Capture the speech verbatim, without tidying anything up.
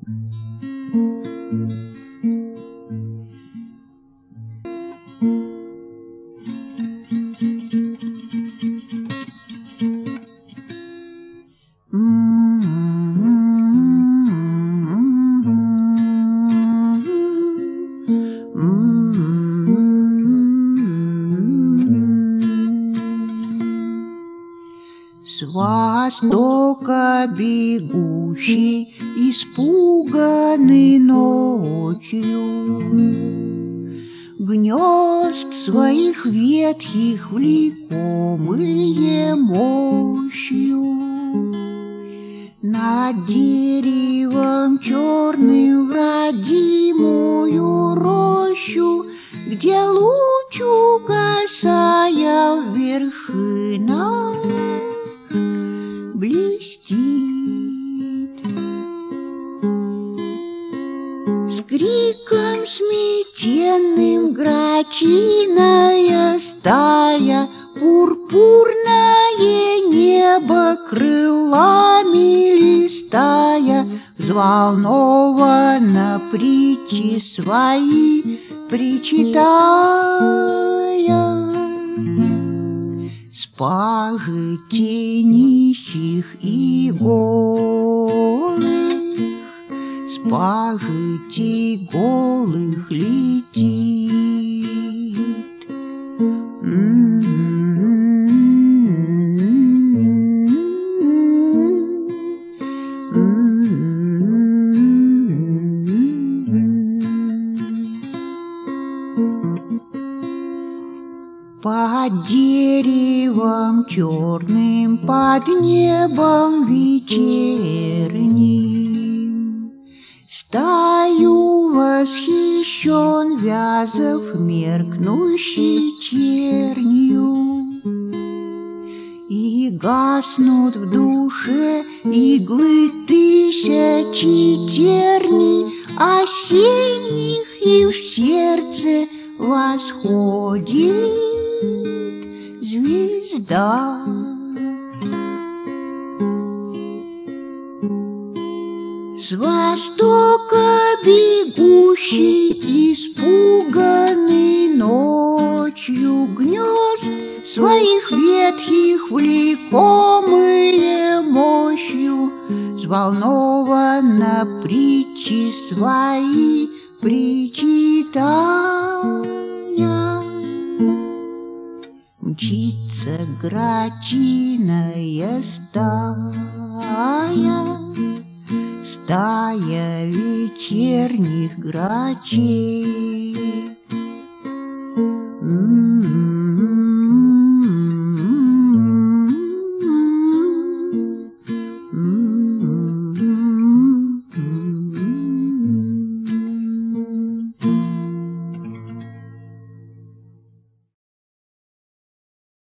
С востока бегущий, испуганный ночью, гнезд своих ветхих влекомые мощью, над деревом черным в родимую рощу, где луч угасая в вершинах блестит. С криком сметенным грачиная стая пурпурное небо крылами листая, взволнованно притчи свои причитая. Спажите нищих и голых, спажите голых летит. Под деревом черным, под небом вечерним, стою восхищен Вязов меркнущей чернью. И гаснут в душе иглы тысячи терний осенних, и в сердце восходит звезда. С востока бегущий, испуганный ночью, гнезд своих ветхих влекомые мощью, взволнованно притчи свои причитая. Мчится грачиная стая, стая вечерних грачей.